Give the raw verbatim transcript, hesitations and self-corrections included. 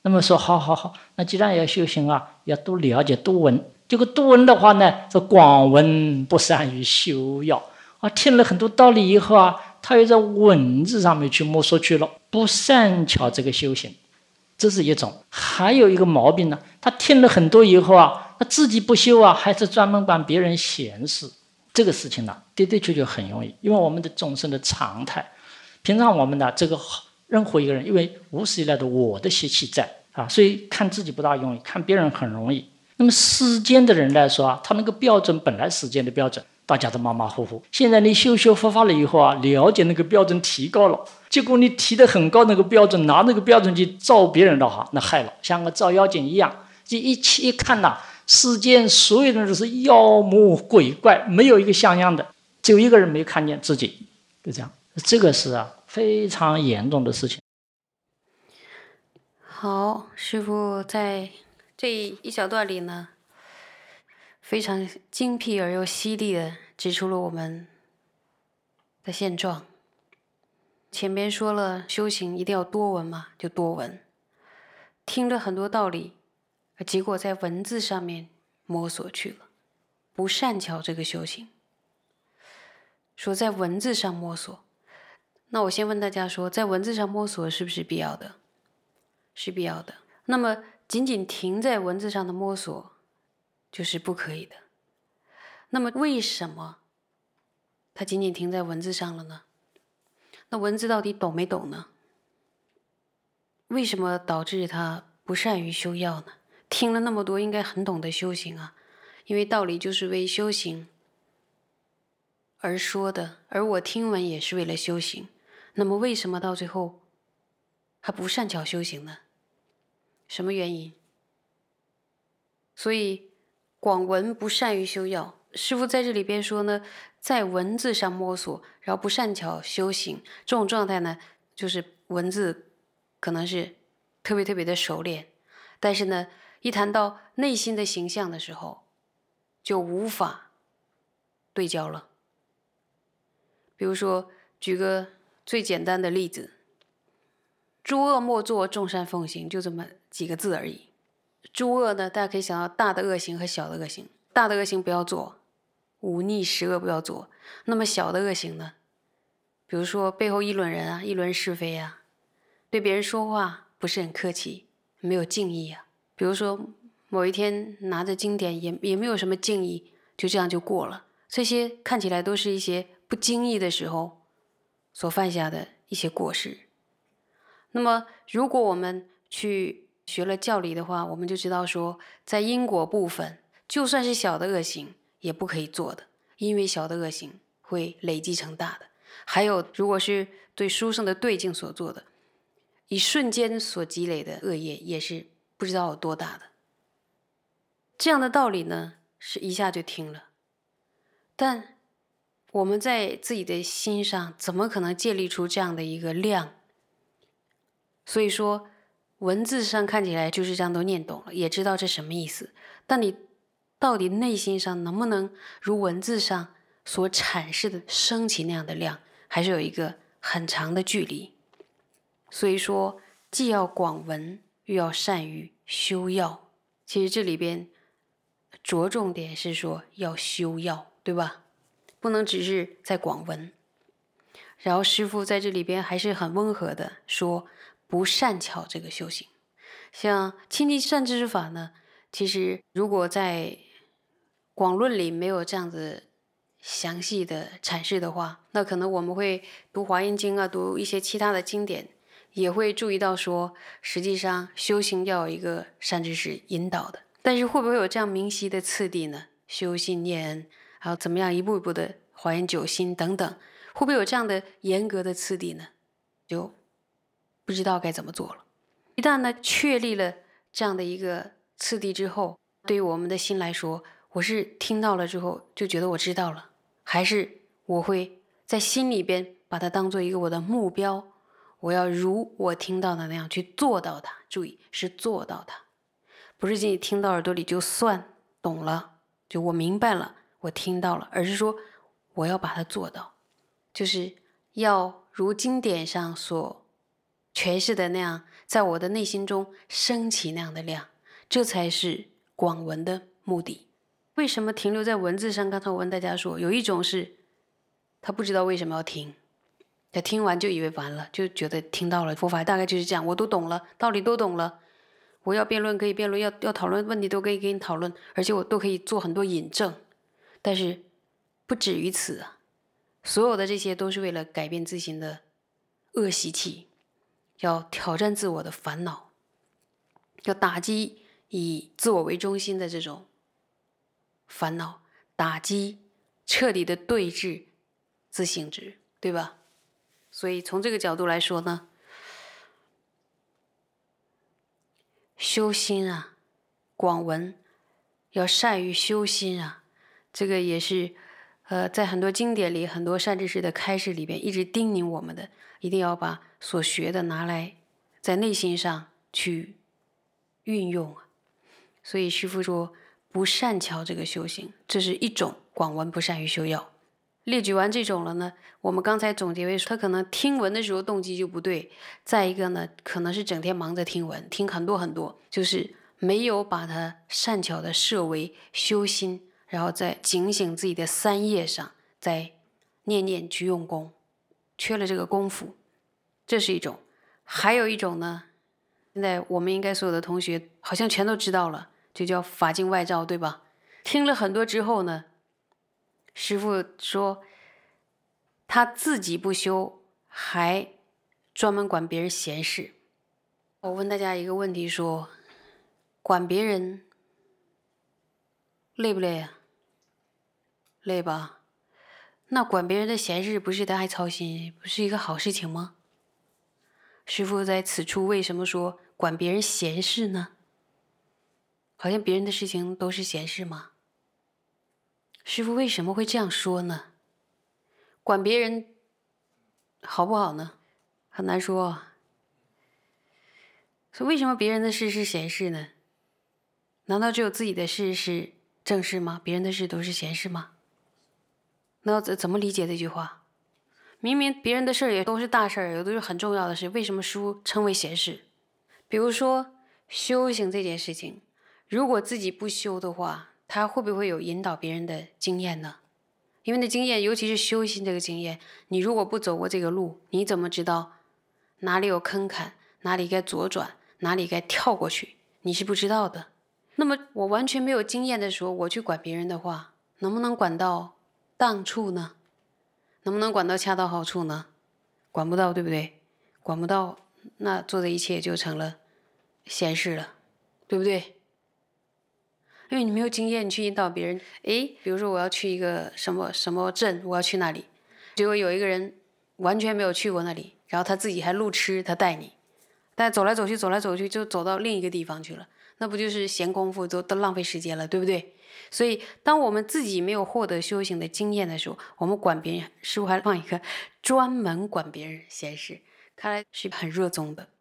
那么说好好好，那既然要修行啊，要多了解多闻。这个多闻的话呢，是广闻不善于修要啊。听了很多道理以后啊，他又在文字上面去摸索去了，不善巧这个修行，这是一种。还有一个毛病呢，他听了很多以后啊，他自己不修啊，还是专门帮别人显示。这个事情呢，的的确确很容易，因为我们的众生的常态，平常我们的这个任何一个人，因为无始以来的我的习气在啊，所以看自己不大容易，看别人很容易。那么世间的人来说啊，他那个标准本来世间的标准，大家都马马虎虎。现在你修修佛法了以后啊，了解那个标准提高了，结果你提得很高那个标准，拿那个标准去照别人的话，那害了，像个照妖精一样。这一一看呐、啊，世间所有人都是妖魔鬼怪，没有一个像样的，只有一个人没有看见自己，就这样。这个是啊非常严重的事情。 好，师父在这一小段里呢，非常精辟而又犀利的指出了我们的现状。前边说了修行一定要多闻嘛，就多闻，听了很多道理，结果在文字上面摸索去了，不善巧这个修行。说在文字上摸索，那我先问大家说，在文字上摸索是不是必要的？是必要的。那么仅仅停在文字上的摸索就是不可以的。那么为什么它仅仅停在文字上了呢？那文字到底懂没懂呢？为什么导致他不善于修要呢？听了那么多，应该很懂得修行啊，因为道理就是为修行而说的，而我听闻也是为了修行。那么为什么到最后还不善巧修行呢？什么原因？所以广闻不善于修要，师父在这里边说呢，在文字上摸索，然后不善巧修行，这种状态呢，就是文字可能是特别特别的熟练，但是呢，一谈到内心的形象的时候，就无法对焦了。比如说，举个最简单的例子，诸恶莫作，众善奉行，就这么几个字而已。诸恶呢，大家可以想到大的恶行和小的恶行。大的恶行不要做，忤逆十恶不要做。那么小的恶行呢？比如说背后议论人啊，议论是非啊，对别人说话不是很客气，没有敬意啊。比如说某一天拿着经典也也没有什么敬意，就这样就过了。这些看起来都是一些不经意的时候所犯下的一些过失。那么如果我们去学了教理的话，我们就知道说，在因果部分，就算是小的恶行也不可以做的，因为小的恶行会累积成大的。还有如果是对书生的对境所做的，一瞬间所积累的恶业也是不知道有多大的。这样的道理呢，是一下就听了，但我们在自己的心上怎么可能建立出这样的一个量？所以说文字上看起来就是这样都念懂了，也知道这什么意思，但你到底内心上能不能如文字上所阐释的升起那样的量，还是有一个很长的距离。所以说既要广闻，又要善于修要。其实这里边着重点是说要修要，对吧？不能只是在广闻。然后师父在这里边还是很温和的说，不善巧这个修行。像亲近善知识法呢，其实如果在广论里没有这样子详细的阐释的话，那可能我们会读华严经啊，读一些其他的经典，也会注意到说，实际上修行要有一个善知识引导的。但是会不会有这样明晰的次第呢？修信念恩，还有怎么样一步一步的还原九心等等，会不会有这样的严格的次第呢？就不知道该怎么做了。一旦呢确立了这样的一个次第之后，对于我们的心来说，我是听到了之后就觉得我知道了，还是我会在心里边把它当做一个我的目标，我要如我听到的那样去做到它。注意，是做到它，不是仅仅听到耳朵里就算懂了，就我明白了，我听到了，而是说我要把它做到，就是要如经典上所诠释的那样， 在我的内心中升起那样的量，这才是广闻的目的。为什么停留在文字上？刚才我问大家说，有一种是他不知道为什么要听，他听完就以为完了，就觉得听到了佛法大概就是这样，我都懂了，道理都懂了，我要辩论可以辩论，要要讨论问题都可以给你讨论，而且我都可以做很多引证。但是不止于此啊，所有的这些都是为了改变自心的恶习气，要挑战自我的烦恼，要打击以自我为中心的这种烦恼，打击彻底的对峙自性执，对吧？所以从这个角度来说呢，修心啊，广闻，要善于修心啊，这个也是呃，在很多经典里，很多善知识的开示里边一直叮咛我们的，一定要把所学的拿来在内心上去运用啊。所以师父说不善巧这个修行，这是一种广闻不善于修要。列举完这种了呢，我们刚才总结为他可能听闻的时候动机就不对，再一个呢，可能是整天忙着听闻，听很多很多，就是没有把它善巧的设为修心，然后在警醒自己的三业上，在念念去用功，缺了这个功夫，这是一种。还有一种呢，现在我们应该所有的同学好像全都知道了，就叫法境外照，对吧？听了很多之后呢，师父说他自己不修，还专门管别人闲事。我问大家一个问题说，管别人累不累啊？累吧？那管别人的闲事不是他还操心，不是一个好事情吗？师父在此处为什么说管别人闲事呢？好像别人的事情都是闲事吗？师父为什么会这样说呢？管别人好不好呢？很难说啊。所以为什么别人的事是闲事呢？难道只有自己的事是正事吗？别人的事都是闲事吗？那要怎么理解这句话？明明别人的事也都是大事儿，有的是很重要的事，为什么书称为闲事？比如说修行这件事情，如果自己不修的话，他会不会有引导别人的经验呢？因为那经验，尤其是修心这个经验，你如果不走过这个路，你怎么知道哪里有坑坎，哪里该左转，哪里该跳过去？你是不知道的。那么我完全没有经验的时候，我去管别人的话，能不能管到当处呢？能不能管到恰到好处呢？管不到，对不对？管不到，那做的一切就成了闲事了，对不对？因为你没有经验，你去引导别人，诶，比如说我要去一个什么什么镇，我要去那里，结果有一个人完全没有去过那里，然后他自己还路痴，他带你，但走来走去走来走去就走到另一个地方去了，那不就是闲工夫，都都浪费时间了，对不对？所以当我们自己没有获得修行的经验的时候，我们管别人，师父还放一个专门管别人闲事，看来是很热衷的。